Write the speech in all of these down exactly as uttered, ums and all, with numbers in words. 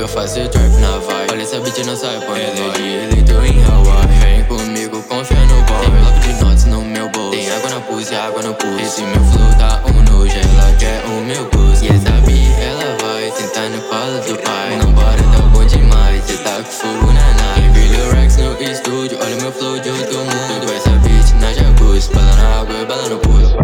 eu faço trap na vibe. Olha essa beat não sai, põe ela de eleito em Hawaii. Vem comigo, confia no boy. Tem bloco de notas no meu bolso. Tem água na pulse e água no pulso. Esse meu flow tá um nojo, ela quer o meu gosto. E essa beat, ela vai sentar no colo do pai. Não bora, tá bom demais, cê tá com fogo na nave. Envio Rex no estúdio, olha meu flow de outro mundo. Essa beat na jacuzzi, bala na água e bala no pulso.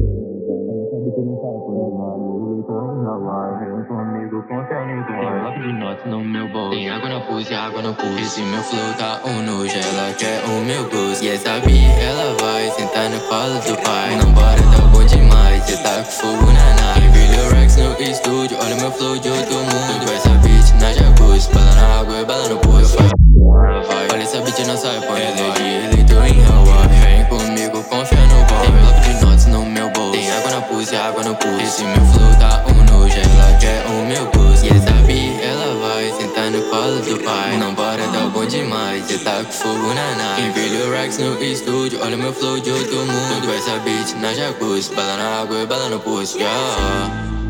Tem bloco de notas no meu bolso. Tem água na pulse e água no pulso. Esse meu flow tá um nojo, ela quer o meu gosto. E essa beat, ela vai sentar no colo do pai. Não bora, tá bom demais, cê tá com fogo na nave. Envio Rex no estúdio, olha meu flow de outro mundo. Essa beat na jacuzzi, bala na água e bala no pulso. Olha essa beat não sai, põe ela de eleito em Hawaii. Vem comigo, confia no boy. Tem bloco de notas no meu bolso. Tem água na pulse e água no pulso. Esse meu flow tá um nojo, ela quer o meu gosto. E essa beat, ela vai sentar no colo do pai. Não bora, tá bom demais, cê tá com fogo na nave. Envio Rex no estúdio, olha meu flow de outro mundo. Essa beat na jacuzzi, bala na água e bala no pulso, yeah.